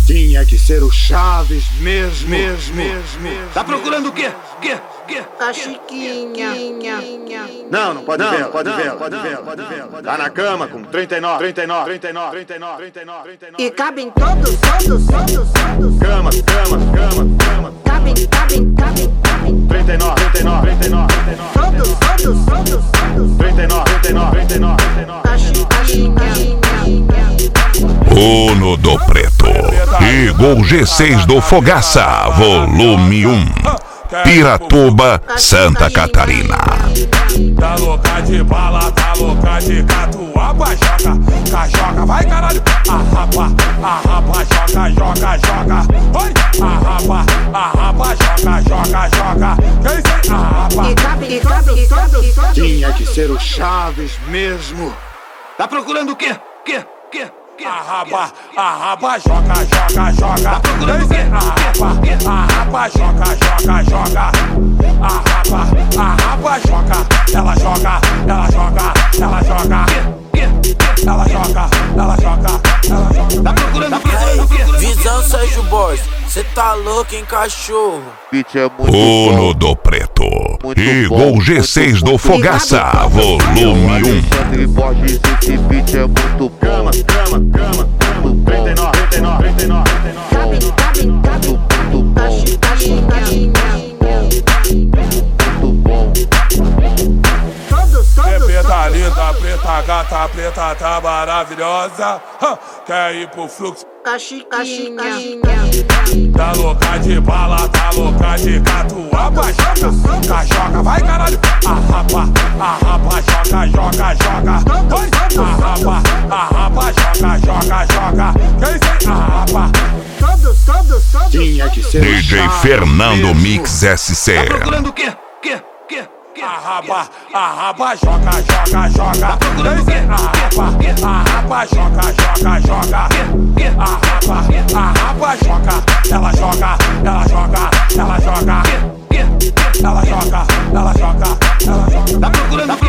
Tinha que ser o Chaves mesmo. Tá procurando o quê? A Chiquinha. Não pode ver. Tá na cama com 39. E cabem todos. Cama. Cabem. 39. Todos. 39. A Chiquinha. Uno do Preto e Gol G6 do Fogaça, volume 1, Piratuba, Santa Catarina. Tá louca de bala, tá louca de catuaba, joga, vai caralho. Arrapa, joga. Oi, arrapa, joga. Quem sei, arrapa. E cabem todos. Tinha que ser o Chaves mesmo. Tá procurando o quê? Arrapa, joga. Tá procurando o quê? Arrapa, joga. Arrapa, joga. Ela joga. Tá procurando o quê? Visão Sérgio Borges, cê tá louco, hein, cachorro? Beat é muito Uno bom. do Preto e Bom, Gol G6 do Fogaça, volume 1. Alexandre Borges, esse beat é muito bom. Cama. 39. Cabem. Muito bom. A Chiquinha. Muito bom. Todos. É preta linda, preta gata, preta tá maravilhosa. Quer ir pro fluxo? A Chiquinha. Tá louca de bala, tá louca de catuaba, joga, vai caralho. Arrapa, joga. Oi, arrapa, joga. Quem sei, arrapa. Todos. Tinha que ser o DJ Chaves Fernando mesmo. Mix SC. Tá procurando o quê? Arrapa, joga. Tá procurando o quê? Arrapa, joga. Arrapa, joga. Ela joga. Tá procurando o quê?